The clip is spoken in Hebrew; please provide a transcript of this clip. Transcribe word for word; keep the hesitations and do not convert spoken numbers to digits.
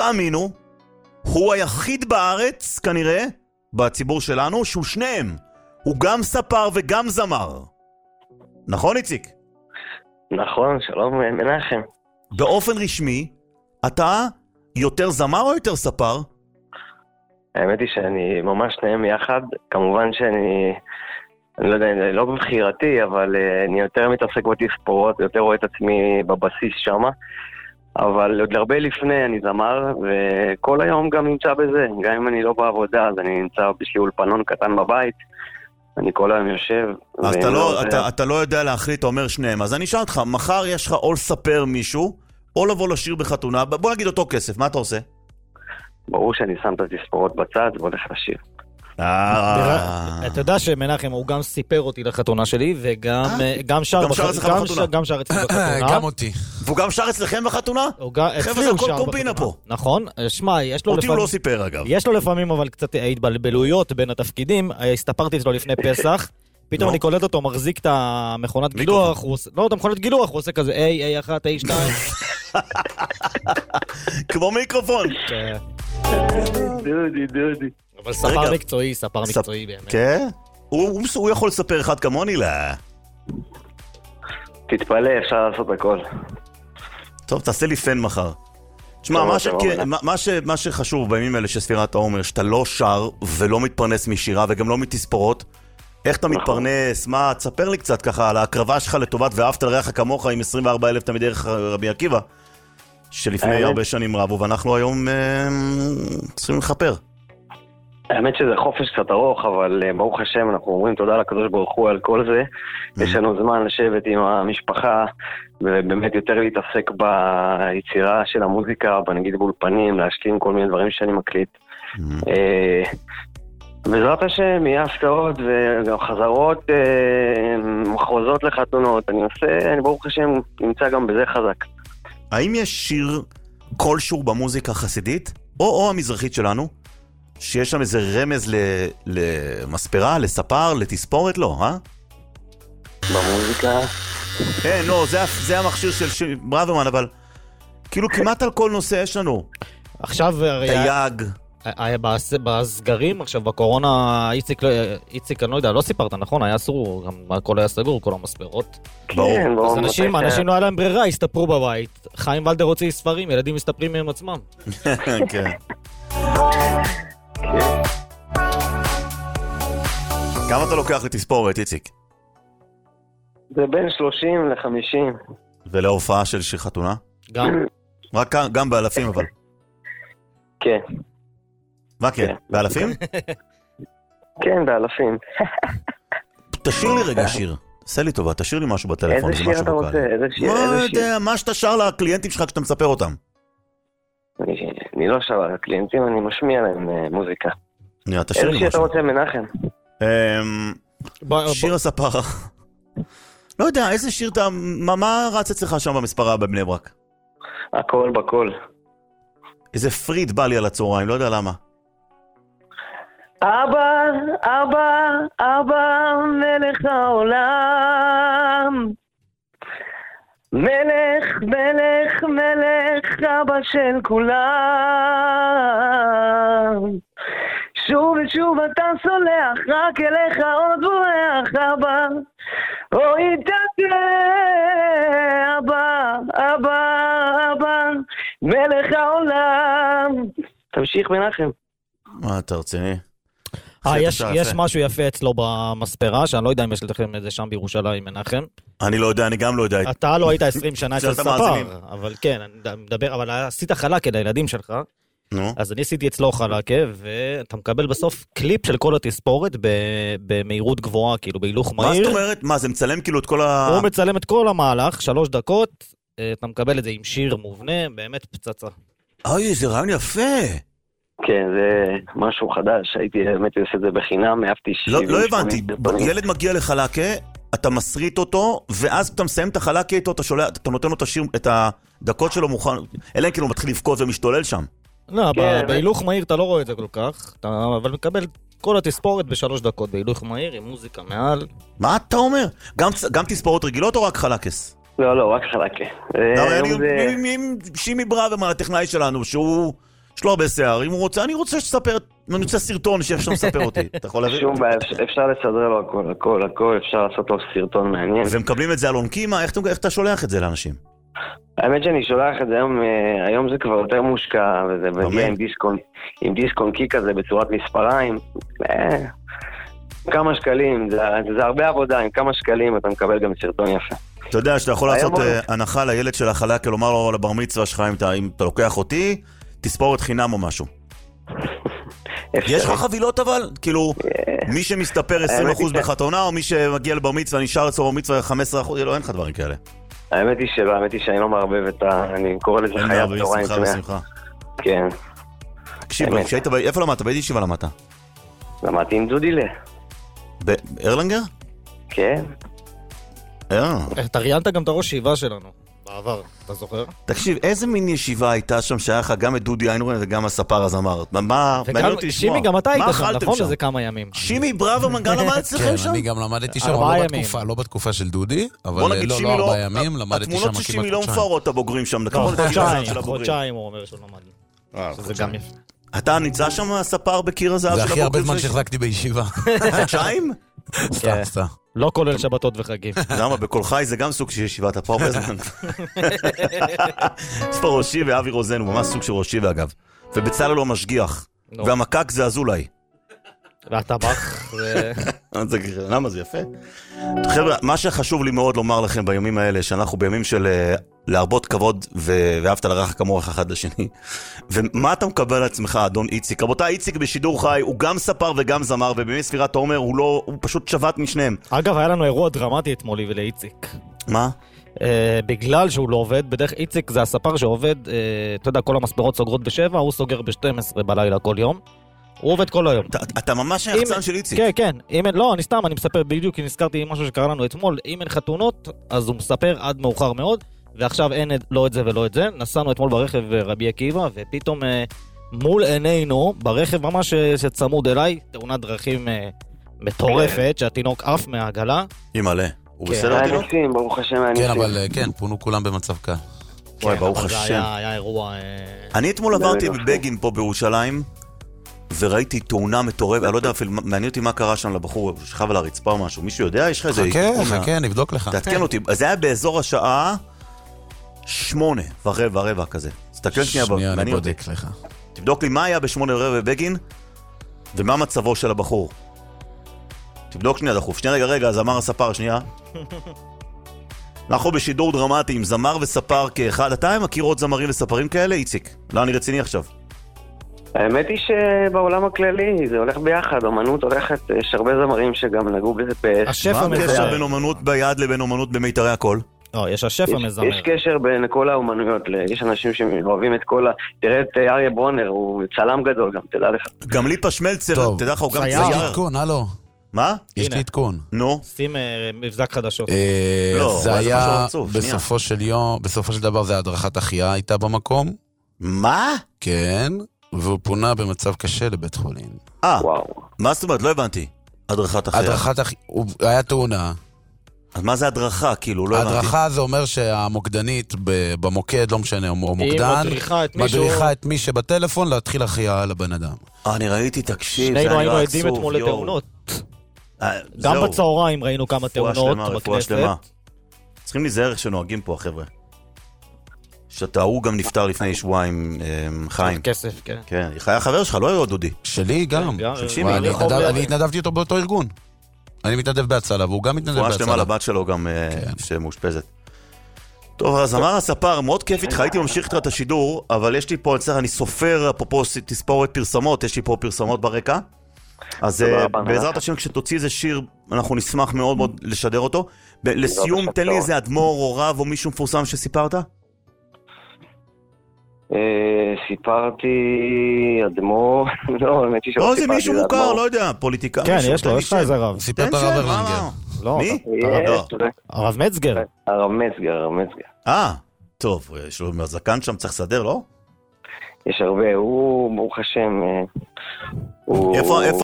תאמינו, הוא היחיד בארץ, כנראה, בציבור שלנו, שהוא שניהם. הוא גם ספר וגם זמר. נכון, איציק? נכון, שלום מנחם. באופן רשמי, אתה יותר זמר או יותר ספר? האמת היא שאני ממש שניהם יחד. כמובן שאני, אני לא יודע, לא בבחירתי, אבל אני יותר מתעסק בתספורות, יותר רואה את עצמי בבסיס שמה. אבל עוד הרבה לפני אני זמר, וכל היום גם נמצא בזה. גם אם אני לא בעבודה, אז אני נמצא בשביל אולפנון קטן בבית. אני כל היום יושב. אז אתה לא, אתה, אתה לא יודע להחליט, אתה אומר שניהם. אז אני אשאל אותך, מחר יש לך או לספר מישהו, או לבוא לשיר בחתונה. בוא נגיד אותו כסף, מה אתה עושה? ברור שאני שם את התספורות בצד והולך לשיר. אתה יודע שמנחם הוא גם סיפר אותי לחתונה שלי וגם שר גם שר אצלי בחתונה. גם אותי. והוא גם שר אצלכם בחתונה? אצלי הוא שר בחתונה. נכון, שמע, יש לו אותי הוא לא סיפר אגב. יש לו לפעמים אבל קצת התבלבלויות בין התפקידים. הסתפרתי אצלו לפני פסח, פתאום אני קולט אותו מחזיק את המכונת גילוח, לא את המכונת גילוח, הוא עושה כזה איי, איי אחת, איי שתיים. כמו מיקרופון. דודי, דודי. אבל ספר מקצועי, ספר מקצועי באמת. כן? הוא יכול לספר אחד כמוני לה. תתפלא, אפשר לעשות הכל. טוב, תעשה לי פן מחר. תשמע, מה שחשוב בימים האלה שספירת העומר, שאתה לא שר ולא מתפרנס משירה וגם לא מתספורות, איך אתה מתפרנס? מה, תספר לי קצת ככה על ההקרבה שלך לטובת ואהבת לרעך כמוך עם עשרים וארבעה אלף תלמידי רבי עקיבא, שלפני הרבה שנים רבו, ואנחנו היום צריכים לחפר. האמת שזה חופש קצת ארוך, אבל ברוך השם אנחנו אומרים תודה לקדוש ברוך הוא על כל זה. יש לנו זמן לשבת עם המשפחה, ובאמת יותר להתעסק ביצירה של המוזיקה, בנגיד באולפנים, להשלים כל מיני דברים שאני מקליט. בעזרת השם, יהיה הפתעות וגם חזרות, מחרוזות לחתונות. אני עושה, אני ברוך השם נמצא גם בזה חזק. האם יש שיר כלשהו במוזיקה החסידית, או או המזרחית שלנו, שיש שם איזה רמז למספרה, לספר, לתספורת? לא, אה? במוזיקה? כן, לא, זה, זה המכשיר של ברוורמן, אבל כאילו כמעט על כל נושא יש לנו. עכשיו... תייג. בסגרים, עכשיו בקורונה, איציק, איציק, אני לא יודע, לא סיפרת, נכון? היה אסור, גם הכל היה סגור, כל המספרות. כן, ברור. אז אנשים, אנשים לא היה להם ברירה, הסתפרו בבית. חיים ולדר הוציא ספרים, ילדים מסתפרים מהם עצמם. כן. כמה אתה לוקח לתספורת, איציק? זה בין שלושים לחמישים. ולהופעה של שיר חתונה? גם. רק גם באלפים אבל. כן. מה כן? באלפים? כן, באלפים. תשאיר לי רגע שיר. עשה לי טובה, תשאיר לי משהו בטלפון. איזה שיר אתה רוצה? איזה שיר? לא יודע, מה שאתה שר לקליינטים שלך כשאתה מספר אותם. אני לא שר לקליינטים, אני משמיע להם מוזיקה. איזה שיר אתה רוצה, מנחם? שיר הספרה. לא יודע, איזה שיר אתה... מה רץ אצלך שם במספרה בבני ברק? הכל בכל. איזה פריד בא לי על הצהריים, לא יודע למה. אבא, אבא, אבא, מלך העולם. מלך, מלך, מלך, אבא של כולם. שוב ושוב אתה סולח, רק אליך עוד בורח, אבא. אוי תתה, אבא, אבא, אבא, מלך העולם. תמשיך מנחם. מה אתה רציני? אה, יש, יש משהו יפה אצלו במספרה, שאני לא יודע אם יש לכם איזה שם בירושלים, מנחם. אני לא יודע, אני גם לא יודע. אתה לא היית עשרים שנה אצל ספר, אבל כן, אני מדבר, אבל עשית חלקה לילדים שלך. נו. אז אני עשיתי אצלו חלקה, ואתה מקבל בסוף קליפ של כל התספורת במהירות גבוהה, כאילו בהילוך מהיר. מה זאת אומרת? מה, זה מצלם כאילו את כל ה... הוא מצלם את כל המהלך, שלוש דקות, אתה מקבל את זה עם שיר מובנה, באמת פצצה. אוי, זה רעיון יפה. כן, זה משהו חדש, הייתי באמת עושה את זה בחינם, אהבתי שבעים. לא הבנתי, ילד מגיע לחלקה, אתה מסריט אותו, ואז אתה מסיים את החלקה איתו, אתה נותן לו את השיר, את הדקות שלו מוכן, אלא כאילו הוא מתחיל לבכות ומשתולל שם. לא, בהילוך מהיר אתה לא רואה את זה כל כך, אבל מקבל כל התספורת בשלוש דקות, בהילוך מהיר עם מוזיקה מעל. מה אתה אומר? גם תספורות רגילות או רק חלקס? לא, לא, רק חלקה. שימי ברוורמן, הטכנאי שלנו, שהוא יש לו הרבה שיער, אם הוא רוצה, אני רוצה שתספר, אני רוצה סרטון שאיך שאתה מספר אותי. אתה יכול להביא? שום בעיה, אפשר לסדר לו הכל, הכל, הכל, אפשר לעשות לו סרטון מעניין. ומקבלים את זה על עונקימה, איך אתה שולח את זה לאנשים? האמת שאני שולח את זה היום, היום זה כבר יותר מושקע, וזה מגיע עם דיסקון, עם דיסקון קי כזה בצורת מספריים. כמה שקלים, זה, זה הרבה עבודה, עם כמה שקלים אתה מקבל גם סרטון יפה. אתה יודע שאתה יכול לעשות הנחה לילד של החלה, כלומר לו לבר מצווה שלך, אם אתה לוקח אותי, תספורת חינם או משהו. יש לך חבילות אבל? כאילו, מי שמסתפר עשרים אחוז בחתונה, או מי שמגיע לבר מצווה, נשאר אצלו בר מצווה חמש עשרה אחוז, לא, אין לך דברים כאלה. האמת היא שלא, האמת היא שאני לא מערבב את ה... אני קורא לזה חייב תוריים. שמחה ושמחה. כן. תקשיב, איפה למדת? באיזה ישיבה למדת? למדתי עם דודילה. בארלנגר? כן. אה. אתה ראיינת גם את הראש ישיבה שלנו. בעבר, אתה זוכר? תקשיב, איזה מין ישיבה הייתה שם שהיה לך גם את דודי איינורן וגם הספר הזמר? מה, מעניין אותי לשמוע. שימי, גם אתה היית שם, נכון? לזה כמה ימים. שימי ברוורמן גם למד אצלכם שם? כן, אני גם למדתי שם, לא בתקופה, לא בתקופה של דודי, אבל לא ארבעה ימים, למדתי שם כמעט התמונות של שימי לא מפארות הבוגרים שם. חודשיים, חודשיים הוא אומר שהוא למד. שזה גם יפה. אתה נמצא שם הספר בקיר הזהב של הבוגרים? זה הכי הרבה זמן שהחזקתי בישיבה. חודשיים? סתם, סתם. לא כולל שבתות וחגים. למה? בכל חי זה גם סוג של ישיבת הפעם בזמן. יש פה ראשי ואבי רוזן, הוא ממש סוג של ראשי ואגב. ובצלאל לא משגיח. והמקק זה אזולאי. והטבח זה... למה זה יפה? חבר'ה, מה שחשוב לי מאוד לומר לכם בימים האלה, שאנחנו בימים של להרבות כבוד ואהבת לרעך כמוך אחד לשני. ומה אתה מקבל על עצמך, אדון איציק? רבותיי, איציק בשידור חי, הוא גם ספר וגם זמר, ובימי ספירת העומר הוא לא, הוא פשוט שבת משניהם. אגב, היה לנו אירוע דרמטי אתמול ולאיציק. מה? בגלל שהוא לא עובד, בדרך איציק זה הספר שעובד, אתה יודע, כל המספרות סוגרות בשבע, הוא סוגר ב-שתים עשרה בלילה כל יום. הוא עובד כל היום. אתה ממש היחצן של איציק. כן, כן. לא, אני סתם, אני מספר בדיוק, כי נזכרתי משהו שקרה לנו אתמול. אם אין חתונות, אז הוא מספר עד מאוחר מאוד, ועכשיו אין לא את זה ולא את זה. נסענו אתמול ברכב רבי עקיבא, ופתאום מול עינינו, ברכב ממש שצמוד אליי, תאונת דרכים מטורפת, שהתינוק עף מהעגלה. היא מלא. הוא בסדר תינוק? ברוך השם. כן, אבל כן, פונו כולם במצב קל. וואי, ברוך השם. היה אירוע... אני אתמול עברתי בבגין פה בירושלים, וראיתי תאונה מטורפת, אני לא יודע אפילו, מעניין אותי מה קרה שם לבחור, שכב על הרצפה או משהו, מישהו יודע? יש לך איזה... חכה, חכה, נבדוק לך. תעדכן אותי, זה היה באזור השעה שמונה ורבע, רבע כזה. תסתכל שנייה, שנייה, אני בודק לך. תבדוק לי מה היה בשמונה ורבע בבגין, ומה מצבו של הבחור. תבדוק שנייה דחוף, שנייה רגע רגע, זמר הספר, שנייה. אנחנו בשידור דרמטי עם זמר וספר כאחד, אתה מכיר עוד זמרים וספרים כאלה, איציק? לא, אני רציני עכשיו. האמת היא שבעולם הכללי זה הולך ביחד, אומנות הולכת, יש הרבה זמרים שגם נגעו בזה פס. מה הקשר בין אומנות ביד לבין אומנות במיתרי הכל? לא, יש השף המזמר. יש קשר בין כל האומנויות, יש אנשים שאוהבים את כל ה... תראה את אריה ברונר, הוא צלם גדול גם, תדע לך. גם ליפה שמלצר, תדע לך, הוא גם צייר. יש לי עדכון, הלו. מה? יש לי עדכון. נו. שים מבזק חדשות. זה היה, בסופו של יום, בסופו של דבר זה הדרכת החייאה הייתה במקום. מה? כן. והוא פונה במצב קשה לבית חולים. אה, מה זאת אומרת? לא הבנתי. הדרכת החייאה. הדרכת החייאה, היה תאונה. אז מה זה הדרכה? כאילו, לא הבנתי. הדרכה זה אומר שהמוקדנית במוקד, לא משנה, או מוקדן, מדריכה את מי שבטלפון להתחיל החייאה לבן אדם. אני ראיתי, תקשיב, זה היה היינו עדים אתמול לתאונות. גם בצהריים ראינו כמה תאונות בכנסת. צריכים להיזהר איך שנוהגים פה, החבר'ה. שאתה הוא גם נפטר לפני שבועיים, חיים. כסף, כן. כן, היה חבר שלך, לא היה עוד דודי. שלי גם. של שימי. אני התנדבתי אותו באותו ארגון. אני מתנדב בהצלה, והוא גם מתנדב בהצלה. תפורה שלמה לבת שלו גם שמאושפזת. טוב, אז אמר הספר, מאוד כיף איתך, הייתי ממשיך איתך את השידור, אבל יש לי פה, אני סופר, אפרופו תספורת פרסמות, יש לי פה פרסמות ברקע. אז בעזרת השם, כשתוציא איזה שיר, אנחנו נשמח מאוד מאוד לשדר אותו. לסיום, תן לי איזה אדמו"ר או רב או מישהו מפורסם שסיפרת? סיפרתי אדמו"ר, לא, האמת היא שלא סיפרתי. לא, זה מישהו מוכר, לא יודע, פוליטיקה. כן, יש לו, יש לך איזה רב. סיפר את הרב ארלנגר. מי? הרב מצגר. הרב מצגר, הרב מצגר. אה, טוב, יש לו זקן שם, צריך לסדר, לא? יש הרבה, הוא, ברוך השם, איפה